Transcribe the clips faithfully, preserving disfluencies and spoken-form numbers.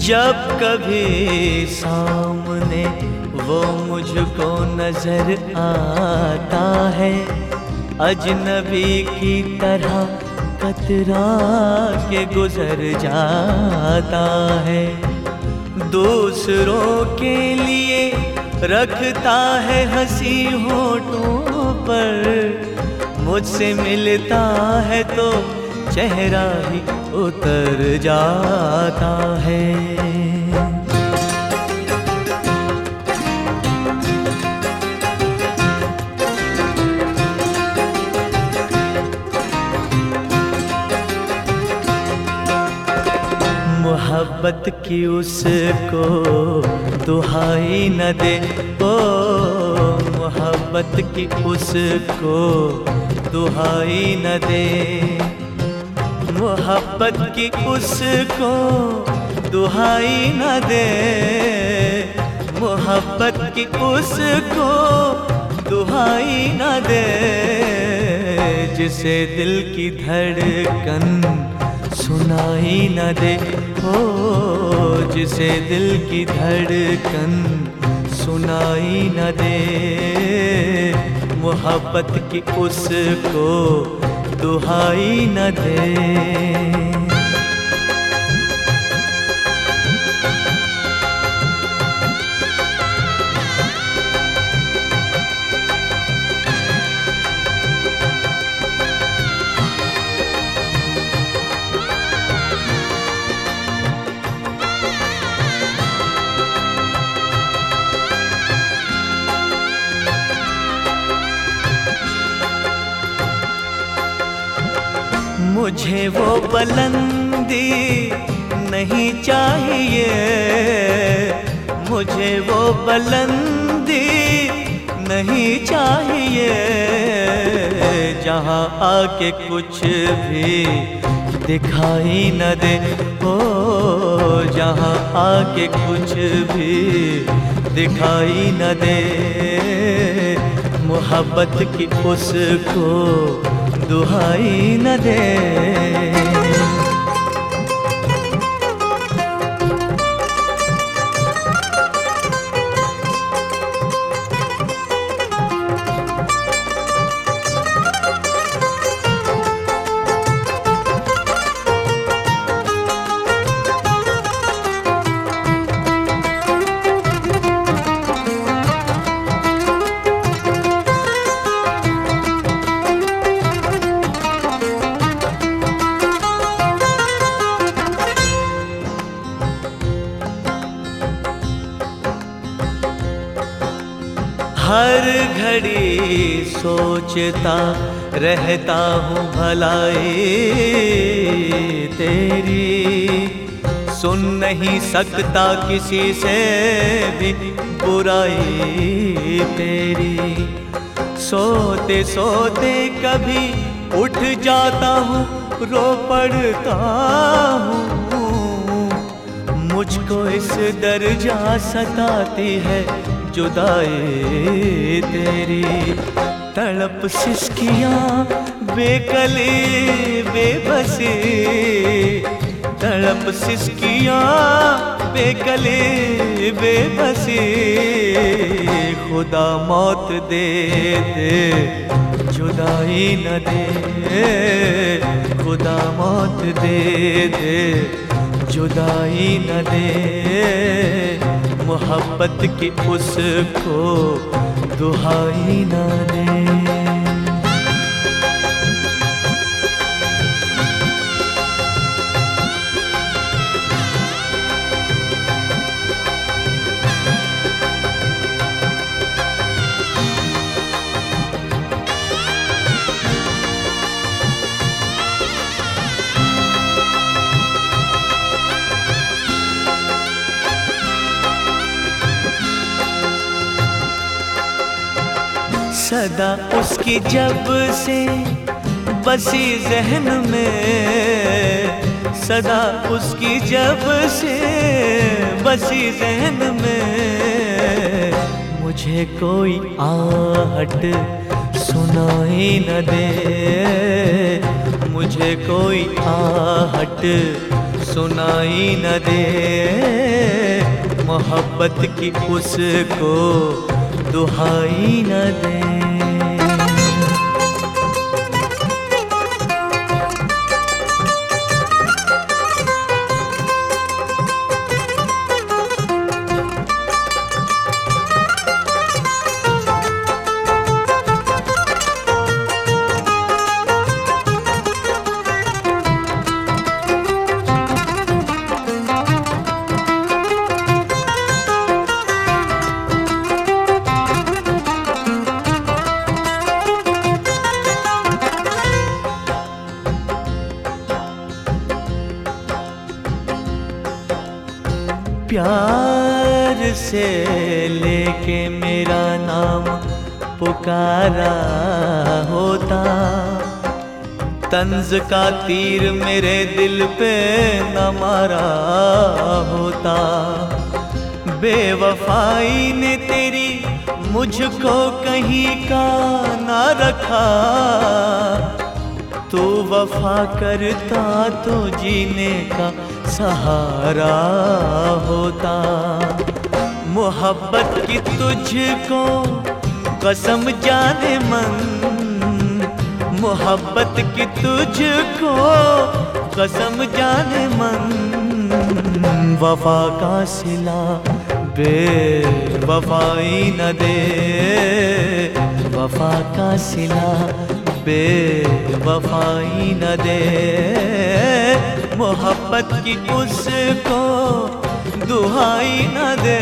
जब कभी सामने वो मुझको नजर आता है, अजनबी की तरह कतरा के गुजर जाता है। दूसरों के लिए रखता है हंसी होठों पर, मुझसे मिलता है तो चेहरा ही उतर जाता है। मोहब्बत की उसको दुहाई न दे, ओ मोहब्बत की उसको दुहाई न दे, मोहब्बत की उसको दुहाई न दे, मोहब्बत की उसको दुहाई न दे। जिसे दिल की धड़कन सुनाई न दे, हो जिसे दिल की धड़कन सुनाई न दे, मोहब्बत की उसको दुहाई न दे। मुझे वो बुलंदी नहीं चाहिए, मुझे वो बुलंदी नहीं चाहिए, जहाँ आके कुछ भी दिखाई न दे, ओ जहाँ आके कुछ भी दिखाई न दे, मोहब्बत की उसको दुहाई न दे। हर घड़ी सोचता रहता हूँ भलाई तेरी, सुन नहीं सकता किसी से भी बुराई तेरी। सोते सोते कभी उठ जाता हूँ, रो पड़ता हूँ, मुझको इस दर्जा सताती है जुदाई तेरी। तड़प सिसकियाँ बेकली बेबसी, तड़प सिसकियाँ बेकली बेबसी, खुदा मौत दे दे जुदाई न दे, खुदा मौत दे दे जुदाई न दे, मोहब्बत की उसको दुहाई न दे। सदा उसकी जब से बसी जहन में, सदा उसकी जब से बसी जहन में, मुझे कोई आहट सुनाई न दे, मुझे कोई आहट सुनाई न दे, मोहब्बत की उसको दुहाई न दे। प्यार से लेके मेरा नाम पुकारा होता, तंज का तीर मेरे दिल पे न मारा होता। बेवफाई ने तेरी मुझको कहीं का ना रखा, तू वफा करता तो जीने का सहारा होता। मोहब्बत की तुझको कसम जाने मन, मोहब्बत की तुझको कसम जाने मन। वफा का सिला बेवफाई न दे, वफा का सिला बेवफाई न दे। मोहब्बत की उसको दुहाई न दे,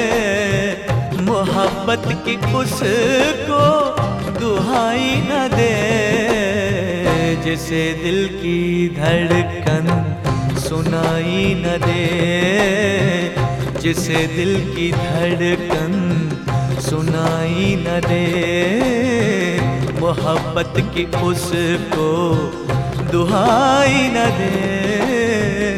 मोहब्बत की उसको दुहाई न दे। जिसे दिल की धड़कन सुनाई न दे, जिसे दिल की धड़कन सुनाई न दे। मोहब्बत की उसको दुहाई न दे।